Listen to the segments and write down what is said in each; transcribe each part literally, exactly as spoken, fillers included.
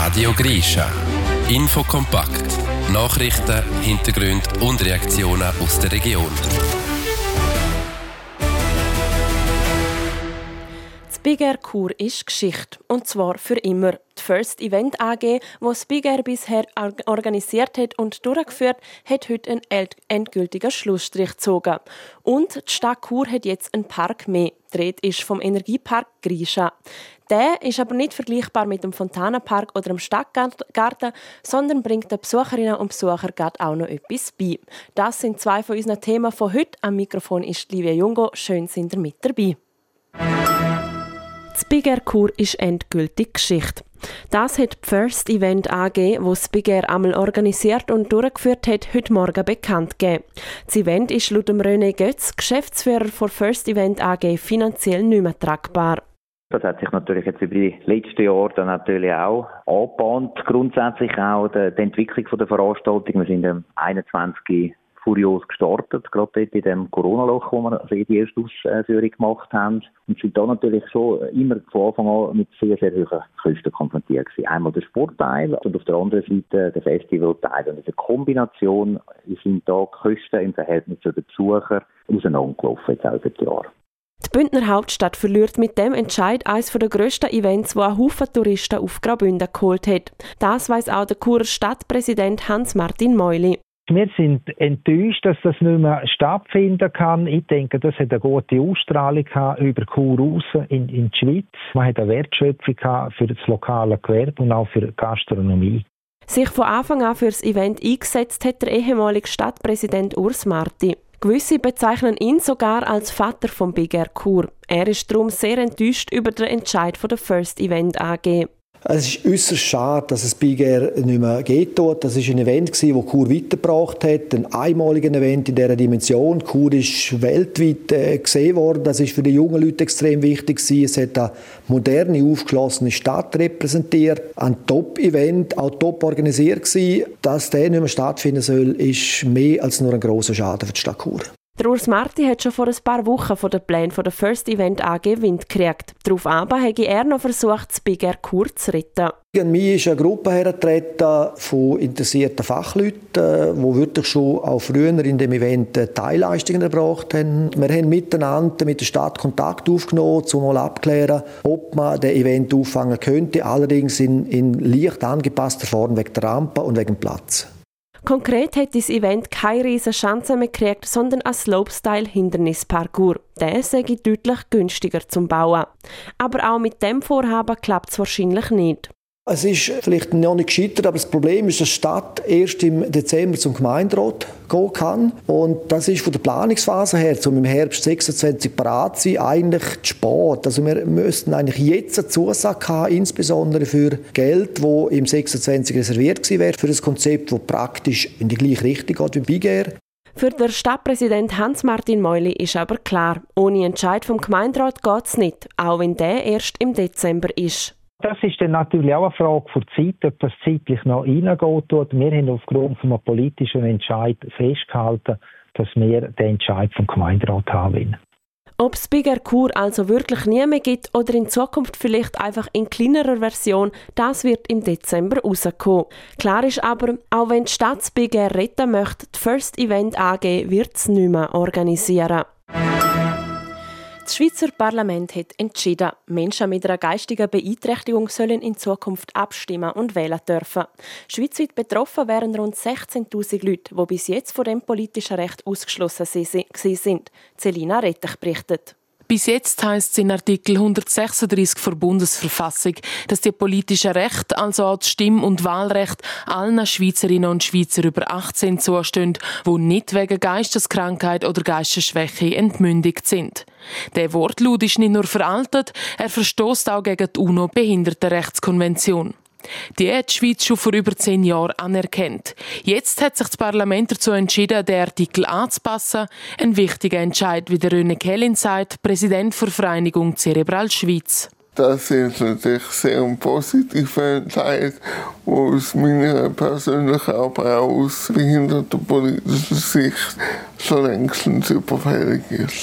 Radio Grisha. Infokompakt. Nachrichten, Hintergründe und Reaktionen aus der Region. Das Big Air Chur ist Geschichte. Und zwar für immer. Die First Event A G, die das Big Air bisher organisiert hat und durchgeführt, hat heute einen endgültigen Schlussstrich gezogen. Und die Stadt Chur hat jetzt einen Park mehr. Die Rede ist vom Energiepark Grisha. Der ist aber nicht vergleichbar mit dem Fontanenpark oder dem Stadtgarten, sondern bringt den Besucherinnen und Besuchern auch noch etwas bei. Das sind zwei von unseren Themen von heute. Am Mikrofon ist Livia Jungo. Schön, sind ihr mit dabei. Das Big Air Chur ist endgültig Geschichte. Das hat die First Event A G, die das Big Air einmal organisiert und durchgeführt hat, heute Morgen bekannt gegeben. Das Event ist laut René Götz, Geschäftsführer der First Event A G, finanziell nicht mehr tragbar. Das hat sich natürlich jetzt über die letzten Jahre dann natürlich auch angebahnt. Grundsätzlich auch die, die Entwicklung der Veranstaltung. Wir sind am einundzwanzigsten furios gestartet, gerade dort in dem Corona-Loch, wo wir also die erste Ausführung gemacht haben. Und sind da natürlich schon immer von Anfang an mit sehr, sehr hohen Kosten konfrontiert gewesen. Einmal der Sportteil und auf der anderen Seite der Festivalteil. Und in der Kombination sind da die Kosten im Verhältnis zu den Besuchern auseinandergelaufen, jetzt auch über die Jahre. Die Bündner Hauptstadt verliert mit dem Entscheid eines der grössten Events, wo einen Haufen Touristen auf Graubünden geholt hat. Das weiss auch der Churer Stadtpräsident Hans-Martin Meuli. Wir sind enttäuscht, dass das nicht mehr stattfinden kann. Ich denke, das hat eine gute Ausstrahlung über Chur raus in, in die Schweiz. Man hat eine Wertschöpfung für das lokale Gewerbe und auch für die Gastronomie. Sich von Anfang an für das Event eingesetzt hat der ehemalige Stadtpräsident Urs Marti. Gewisse bezeichnen ihn sogar als Vater vom Big Air Chur. Er ist darum sehr enttäuscht über den Entscheid von der First Event A G. Es ist äußerst schade, dass es Big Air nicht mehr geht dort. Das war ein Event, das Chur weitergebracht hat. Ein einmaliges Event in dieser Dimension. Chur ist weltweit äh, gesehen worden. Das ist für die jungen Leute extrem wichtig gewesen. Es hat eine moderne, aufgeschlossene Stadt repräsentiert. Ein Top-Event, auch top organisiert gewesen. Dass der nicht mehr stattfinden soll, ist mehr als nur ein grosser Schaden für die Stadt Chur. Der Urs Marti hat schon vor ein paar Wochen von den Plänen der First Event A G Wind gekriegt. Darauf aber habe er noch versucht, das Big Air Chur zu retten. An mich ist eine Gruppe hergetreten von interessierten Fachleuten, die wirklich schon auch früher in dem Event Teilleistungen erbracht haben. Wir haben miteinander mit der Stadt Kontakt aufgenommen, um mal abzuklären, ob man das Event auffangen könnte, allerdings in, in leicht angepasster Form wegen der Rampe und wegen dem Platz. Konkret hat das Event keine riesen Schanze mehr gekriegt, sondern ein Slopestyle-Hindernisparcours. Der sei deutlich günstiger zum Bauen. Aber auch mit dem Vorhaben klappt es wahrscheinlich nicht. Es ist vielleicht noch nicht gescheitert, aber das Problem ist, dass die Stadt erst im Dezember zum Gemeinderat gehen kann. Und das ist von der Planungsphase her, um im Herbst sechsundzwanzig parat zu sein, eigentlich zu spät. Also wir müssten eigentlich jetzt eine Zusage haben, insbesondere für Geld, das im sechsundzwanzig reserviert gewesen wäre, für ein Konzept, das praktisch in die gleiche Richtung geht wie Big Air. Für den Stadtpräsident Hans-Martin Meuli ist aber klar, ohne Entscheid vom Gemeinderat geht es nicht, auch wenn der erst im Dezember ist. Das ist dann natürlich auch eine Frage der Zeit, ob das zeitlich noch reingeht. Wir haben aufgrund von einem politischen Entscheid festgehalten, dass wir den Entscheid vom Gemeinderat haben wollen. Ob es Big Air Chur also wirklich nie mehr gibt oder in Zukunft vielleicht einfach in kleinerer Version, das wird im Dezember rauskommen. Klar ist aber, auch wenn die Stadt das Big Air retten möchte, die First Event A G wird es nicht mehr organisieren. Das Schweizer Parlament hat entschieden, Menschen mit einer geistigen Beeinträchtigung sollen in Zukunft abstimmen und wählen dürfen. Schweizweit betroffen wären rund sechzehntausend Leute, die bis jetzt von dem politischen Recht ausgeschlossen sind. Celina Rettich berichtet. Bis jetzt heisst es in Artikel hundertsechsunddreissig der Bundesverfassung, dass die politischen Rechte, also auch das Stimm- und Wahlrecht, allen Schweizerinnen und Schweizer über achtzehn zustehen, die nicht wegen Geisteskrankheit oder Geistesschwäche entmündigt sind. Der Wortlaut ist nicht nur veraltet, er verstößt auch gegen die UNO-Behindertenrechtskonvention. Die hat die Schweiz schon vor über zehn Jahren anerkannt. Jetzt hat sich das Parlament dazu entschieden, den Artikel anzupassen. Ein wichtiger Entscheid, wie der René Kellin sagt, Präsident der Vereinigung Cerebral Schweiz. Das ist natürlich sehr ein positiver Entscheid, der aus meiner persönlichen, aber auch aus behindertenpolitischer Sicht schon längstens überfällig ist.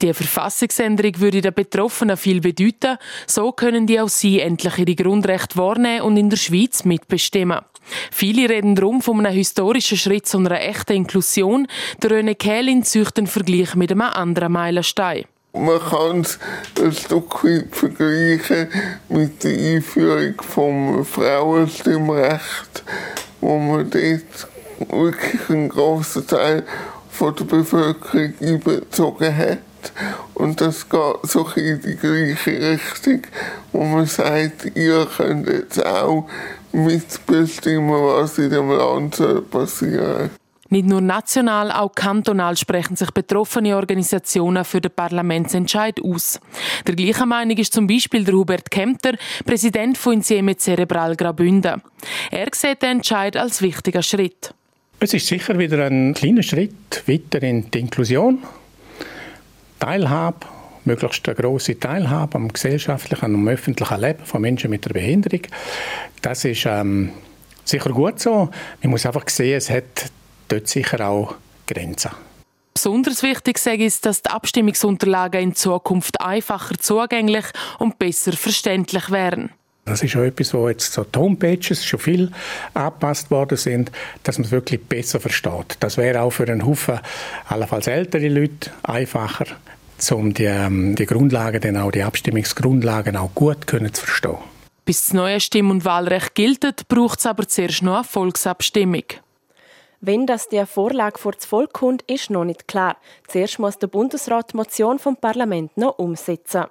Die Verfassungsänderung würde den Betroffenen viel bedeuten. So können die auch sie endlich ihre Grundrechte wahrnehmen und in der Schweiz mitbestimmen. Viele reden darum von einem historischen Schritt zu einer echten Inklusion. Der René Kählin zieht einen Vergleich mit einem anderen Meilenstein. Man kann es ein Stück weit vergleichen mit der Einführung vom Frauenstimmrecht, wo man dort wirklich einen grossen Teil von der Bevölkerung einbezogen hat. Und das geht so in die gleiche Richtung, wo man sagt, ihr könnt jetzt auch mitbestimmen, was in dem Land passieren soll. Nicht nur national, auch kantonal sprechen sich betroffene Organisationen für den Parlamentsentscheid aus. Der gleichen Meinung ist zum Beispiel der Hubert Kempter, Präsident von Insieme Cerebral Graubünden. Er sieht den Entscheid als wichtigen Schritt. Es ist sicher wieder ein kleiner Schritt weiter in die Inklusion. Teilhabe, möglichst eine grosse Teilhabe am gesellschaftlichen und öffentlichen Leben von Menschen mit einer Behinderung. Das ist ähm, sicher gut so. Man muss einfach sehen, es hat dort sicher auch Grenzen. Besonders wichtig ist, dass die Abstimmungsunterlagen in Zukunft einfacher zugänglich und besser verständlich wären. Das ist auch etwas, wo jetzt so die Homepages schon viel angepasst worden sind, dass man es wirklich besser versteht. Das wäre auch für einen Haufen, allenfalls ältere Leute, einfacher, um die, die Grundlagen, dann auch die Abstimmungsgrundlagen auch gut können zu verstehen. Bis das neue Stimm- und Wahlrecht gilt, braucht es aber zuerst noch eine Volksabstimmung. Wenn das der Vorlage vor das Volk kommt, ist noch nicht klar. Zuerst muss der Bundesrat die Motion vom Parlament noch umsetzen.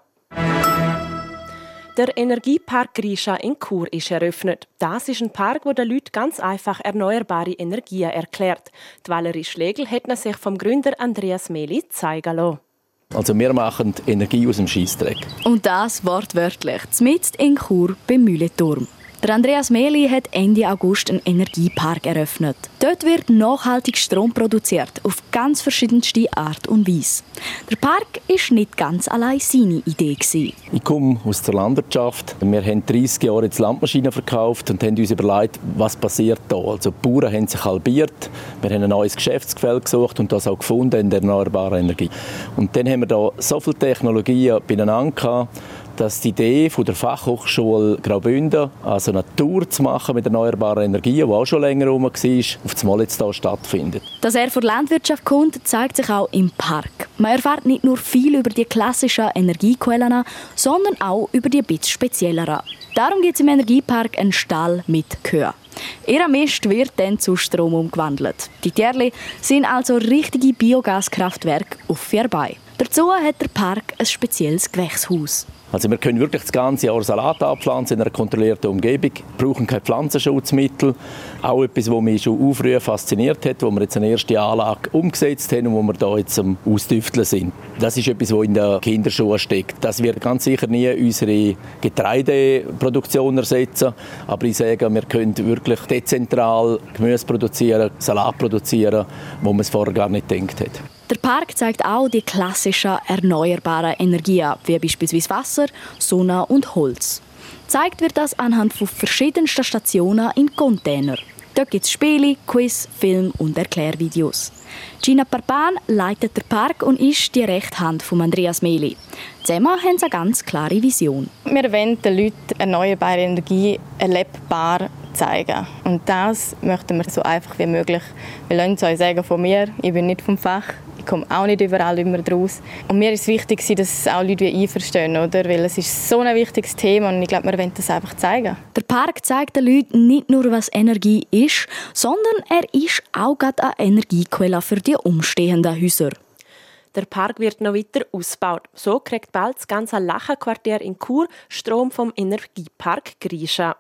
Der Energiepark Grischa in Chur ist eröffnet. Das ist ein Park, wo den Leuten ganz einfach erneuerbare Energien erklärt. Die Valerie Schlegel hat sich vom Gründer Andreas Mehli zeigen lassen. Also wir machen Energie aus dem Scheissdreck. Und das wortwörtlich, mitten in Chur beim Mühleturm. Der Andreas Mehli hat Ende August einen Energiepark eröffnet. Dort wird nachhaltig Strom produziert, auf ganz verschiedenste Art und Weise. Der Park war nicht ganz allein seine Idee. Ich komme aus der Landwirtschaft. Wir haben dreissig Jahre jetzt Landmaschinen verkauft und haben uns überlegt, was passiert da. Also die Bauern haben sich halbiert. Wir haben ein neues Geschäftsfeld gesucht und das auch gefunden in der erneuerbaren Energie. Und dann haben wir da so viele Technologien beieinander gehabt, dass die Idee von der Fachhochschule Graubünden, also eine Tour zu machen mit erneuerbaren Energien, die auch schon länger herum war, auf das Mal jetzt hier stattfindet. Dass er von der Landwirtschaft kommt, zeigt sich auch im Park. Man erfährt nicht nur viel über die klassischen Energiequellen, sondern auch über die etwas spezielleren. Darum gibt es im Energiepark einen Stall mit Kühen. Ihr Mist wird dann zu Strom umgewandelt. Die Tierli sind also richtige Biogaskraftwerke auf vier Beinen. Dazu hat der Park ein spezielles Gewächshaus. Also wir können wirklich das ganze Jahr Salat anpflanzen in einer kontrollierten Umgebung, brauchen keine Pflanzenschutzmittel. Auch etwas, was mich schon auch früh fasziniert hat, wo wir jetzt eine erste Anlage umgesetzt haben und wo wir da jetzt am Ausdüfteln sind. Das ist etwas, was in den Kinderschuhen steckt. Das wird ganz sicher nie unsere Getreideproduktion ersetzen, aber ich sage, wir können wirklich dezentral Gemüse produzieren, Salat produzieren, wo man es vorher gar nicht gedacht hat. Der Park zeigt auch die klassischen erneuerbaren Energien, wie beispielsweise Wasser, Sonne und Holz. Gezeigt wird das anhand von verschiedensten Stationen in Container. Dort gibt es Spiele, Quiz, Film und Erklärvideos. Gina Parpan leitet den Park und ist die rechte Hand von Andreas Mehli. Zusammen haben sie eine ganz klare Vision. Wir wollen den Leuten erneuerbare Energie erlebbar zeigen. Und das möchten wir so einfach wie möglich. Wir lassen es euch sagen von mir, ich bin nicht vom Fach. Ich komme auch nicht überall immer draus. Und mir ist wichtig, dass auch Leute einverstehen, oder? Weil es ist so ein wichtiges Thema und ich glaube, wir wollen das einfach zeigen. Der Park zeigt den Leuten nicht nur, was Energie ist, sondern er ist auch gerade eine Energiequelle für die umstehenden Häuser. Der Park wird noch weiter ausgebaut. So kriegt bald das ganze Lachenquartier in Chur Strom vom Energiepark Grischa.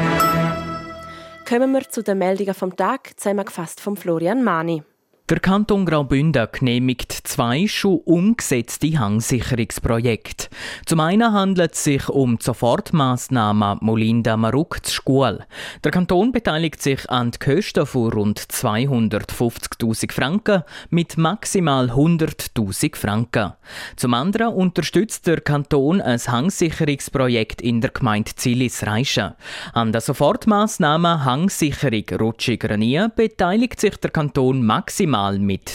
Kommen wir zu den Meldungen vom Tag, zusammengefasst von Florian Mani. Der Kanton Graubünden genehmigt zwei schon umgesetzte Hangsicherungsprojekte. Zum einen handelt es sich um die Sofortmaßnahme Molinda Maruk zur Schule. Der Kanton beteiligt sich an die Kosten von rund zweihundertfünfzigtausend Franken mit maximal hunderttausend Franken. Zum anderen unterstützt der Kanton ein Hangsicherungsprojekt in der Gemeinde Zilis-Reischen. An der Sofortmaßnahme Hangsicherung Rutschiger Nie beteiligt sich der Kanton maximal maximal mit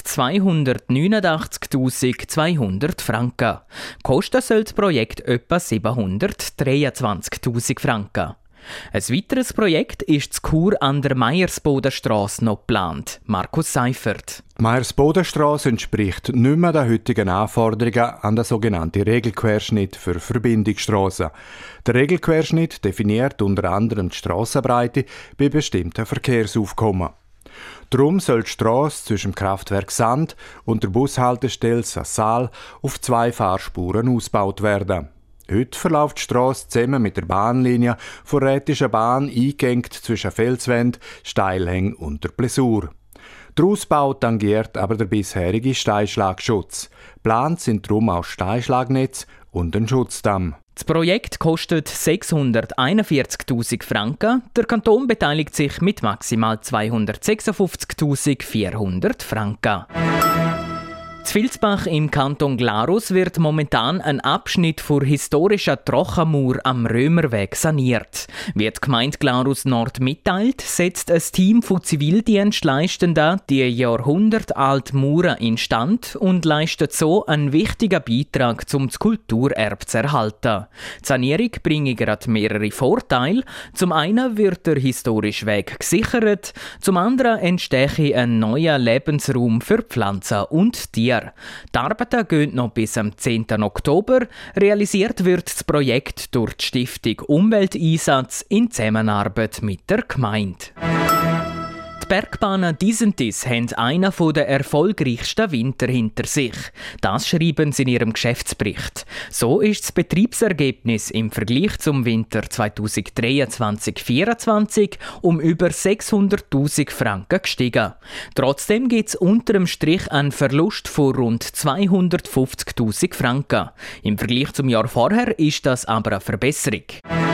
zweihundertneunundachtzigtausendzweihundert Franken. Kosten soll das Projekt etwa siebenhundertdreiundzwanzigtausend Franken. Ein weiteres Projekt ist das Chur an der Meiersbodenstrasse noch geplant. Markus Seifert. Die Meiersbodenstrasse entspricht nicht mehr den heutigen Anforderungen an den sogenannten Regelquerschnitt für Verbindungsstrassen. Der Regelquerschnitt definiert unter anderem die Strassenbreite bei bestimmten Verkehrsaufkommen. Darum soll die Strasse zwischen dem Kraftwerk Sand und der Bushaltestelle Sassal auf zwei Fahrspuren ausgebaut werden. Heute verläuft die Strasse zusammen mit der Bahnlinie von Rätischen Bahn eingeengt zwischen Felswand, Steilhängen und der Blessur. Der Ausbau tangiert aber der bisherige Steinschlagschutz. Geplant sind darum auch Steinschlagnetz und ein Schutzdamm. Das Projekt kostet sechshunderteinundvierzigtausend Franken. Der Kanton beteiligt sich mit maximal zweihundertsechsundfünfzigtausendvierhundert Franken. In Vilsbach im Kanton Glarus wird momentan ein Abschnitt vor historischer Trockenmauer am Römerweg saniert. Wie die Gemeinde Glarus Nord mitteilt, setzt ein Team von Zivildienstleistenden die jahrhundertalte Mauer instand und leistet so einen wichtigen Beitrag, um das Kulturerbe zu erhalten. Die Sanierung bringe gerade mehrere Vorteile. Zum einen wird der historische Weg gesichert, zum anderen entstehe ein neuer Lebensraum für Pflanzen und Tiere. Die Arbeiten gehen noch bis am zehnten Oktober. Realisiert wird das Projekt durch die Stiftung Umwelteinsatz in Zusammenarbeit mit der Gemeinde. Die Bergbahnen Disentis haben einen der erfolgreichsten Winter hinter sich. Das schreiben sie in ihrem Geschäftsbericht. So ist das Betriebsergebnis im Vergleich zum Winter zweitausenddreiundzwanzig vierundzwanzig um über sechshunderttausend Franken gestiegen. Trotzdem gibt es unter dem Strich einen Verlust von rund zweihundertfünfzigtausend Franken. Im Vergleich zum Jahr vorher ist das aber eine Verbesserung.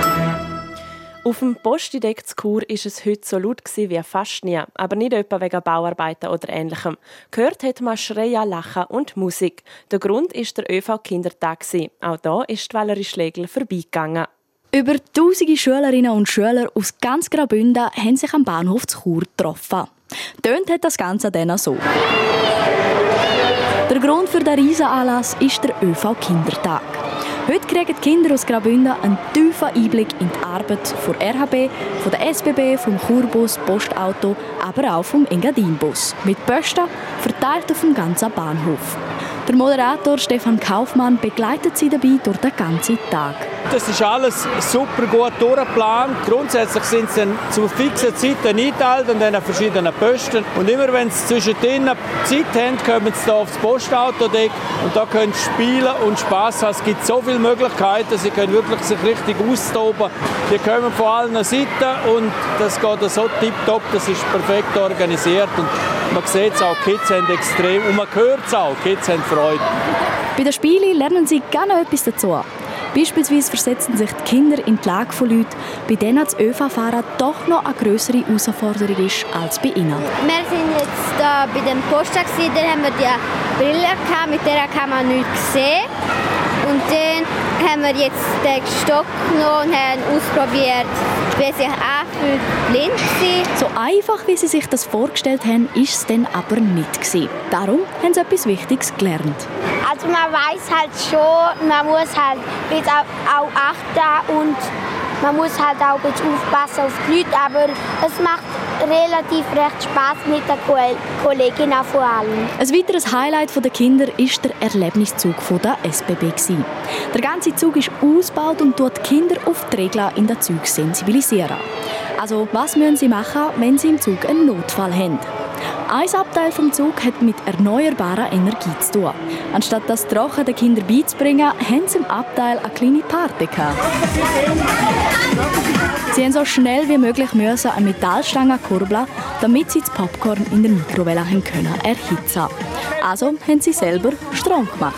Auf dem Postideck zu Chur war es heute so laut wie fast nie, aber nicht etwa wegen Bauarbeiten oder Ähnlichem. Gehört hat man Schreien, Lachen und Musik. Der Grund war der Ö V-Kindertag. Auch da ist Valerie Schlegel vorbeigegangen. Über tausende Schülerinnen und Schüler aus ganz Graubünden haben sich am Bahnhof zu Chur getroffen. Tönt hat das Ganze dann so. Der Grund für den Riesenanlass ist der Ö V-Kindertag. Heute kriegen die Kinder aus Graubünden einen tiefen Einblick in die Arbeit von R H B, von der S B B, vom Churbus, Postauto, aber auch vom Engadinbus. Mit Posten verteilt auf dem ganzen Bahnhof. Der Moderator Stefan Kaufmann begleitet sie dabei durch den ganzen Tag. Das ist alles super gut durchgeplant. Grundsätzlich sind sie zu fixen Zeiten eingeteilt an diesen verschiedenen Posten. Und immer wenn sie zwischendrin Zeit haben, kommen sie hier aufs Postautodeck und da können sie spielen und Spass haben. Es gibt so viele Möglichkeiten, sie können wirklich sich richtig austoben. Die kommen von allen Seiten und das geht so tipptopp, das ist perfekt organisiert. Und man sieht es auch, die Kids haben extrem, und man hört es auch, die Kids haben Freude. Bei den Spielen lernen sie gerne etwas dazu. Beispielsweise versetzen sich die Kinder in die Lage von Leuten, bei denen das Ö V-Fahren doch noch eine grössere Herausforderung ist als bei ihnen. Wir sind jetzt da bei dem Posten, da haben wir die Brille gehabt, mit der kann man nichts sehen. Und dann haben wir jetzt den Stock genommen und haben ausprobiert, wie es sich anfühlt, blind zu sein. So einfach, wie sie sich das vorgestellt haben, ist es dann aber nicht gewesen. Darum haben sie etwas Wichtiges gelernt. Also man weiß halt schon, man muss halt jetzt auch, auch achten und man muss halt auch ein bisschen aufpassen auf die Leute, aber es macht relativ recht Spass mit den Kolleginnen vor allem. Ein weiteres Highlight der Kinder war der Erlebniszug der S B B. Der ganze Zug ist ausgebaut und tut die Kinder auf die Regeln in den Zügen sensibilisieren. Also, was müssen sie machen, wenn sie im Zug einen Notfall haben? Ein Abteil des Zugs hat mit erneuerbarer Energie zu tun. Anstatt das Trocken den Kindern beizubringen, haben sie im Abteil eine kleine Party gehabt. Sie mussten so schnell wie möglich eine Metallstange kurbeln, damit sie das Popcorn in der Mikrowelle erhitzen können. Also haben sie selber Strom gemacht.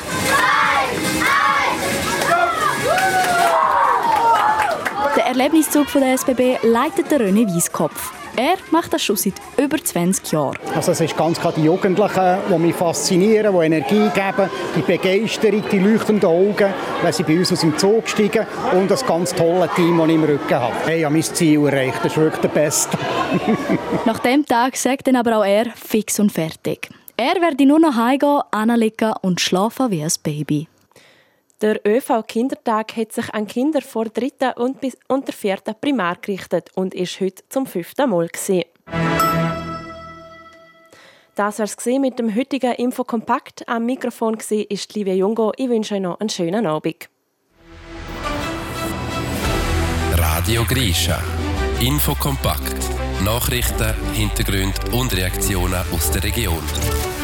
Den Erlebniszug der S B B leitet der René Weiskopf. Er macht das schon seit über zwanzig Jahren. Also es ist ganz klar die Jugendlichen, die mich faszinieren, die Energie geben, die Begeisterung, die leuchtenden Augen, wenn sie bei uns aus dem Zug steigen und das ganz tolle Team, das ich im Rücken habe. Hey, ich habe mein Ziel erreicht, das ist wirklich der Beste. Nach diesem Tag sagt dann aber auch er fix und fertig. Er werde nur noch heimgehen, anlegen und schlafen wie ein Baby. Der ÖV-Kindertag hat sich an Kinder vor der dritten und bis und der vierten Primar gerichtet und ist heute zum fünften Mal gewesen. Das war es mit dem heutigen Infokompakt. Am Mikrofon war Livia Jungo. Ich wünsche euch noch einen schönen Abend. Radio Grisha. Infokompakt. Nachrichten, Hintergründe und Reaktionen aus der Region.